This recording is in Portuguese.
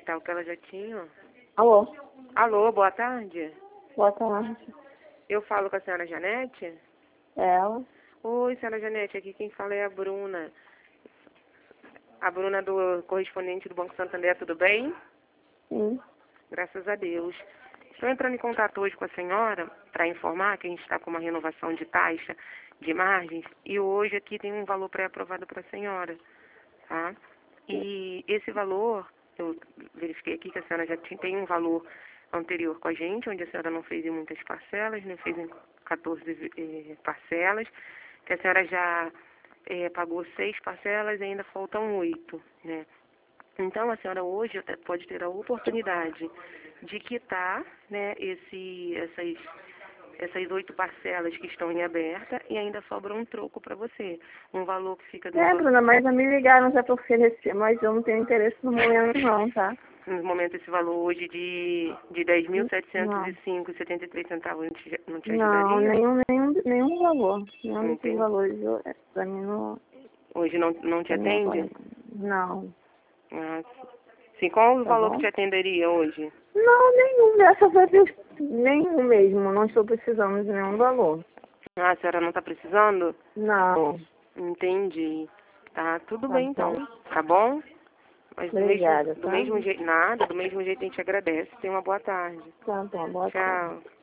tá o que ela já tinha. Alô? Alô, boa tarde. Boa tarde. Eu falo com a senhora Janete? Ela? Oi, senhora Janete, aqui quem fala é a Bruna. A Bruna do correspondente do Banco Santander, tudo bem? Sim. Graças a Deus. Estou entrando em contato hoje com a senhora para informar que a gente está com uma renovação de taxa de margens e hoje aqui tem um valor pré-aprovado para a senhora, tá? E esse valor, eu verifiquei aqui que a senhora já tem um valor anterior com a gente, onde a senhora não fez em muitas parcelas, né? Fez em 14 parcelas, que a senhora já pagou 6 parcelas e ainda faltam 8, né? Então, a senhora hoje até pode ter a oportunidade de quitar, né, essas 8 parcelas que estão em aberta e ainda sobra um troco para você. Um valor que fica... Bruna, mas não me ligaram já para oferecer, mas eu não tenho interesse no momento não, tá? No momento, esse valor hoje de Não. 10.705,73 centavos não te Não, ajudaria? nenhum valor. Nenhum desses Entendi. valores para mim não... Hoje não te pra mim atende? Não. Ah, sim. Qual o Tá valor que bom? te atenderia hoje? Não, nenhum. Dessa vez, nenhum mesmo. Não estou precisando de nenhum valor. Ah, a senhora não está precisando? Não. Entendi. Tá, tudo Tá bem bom. então. Tá bom? Mas Obrigada, do tá? mesmo jeito, nada, do mesmo jeito a gente agradece. Tenha uma boa tarde. Tá bom, boa tarde. Tchau.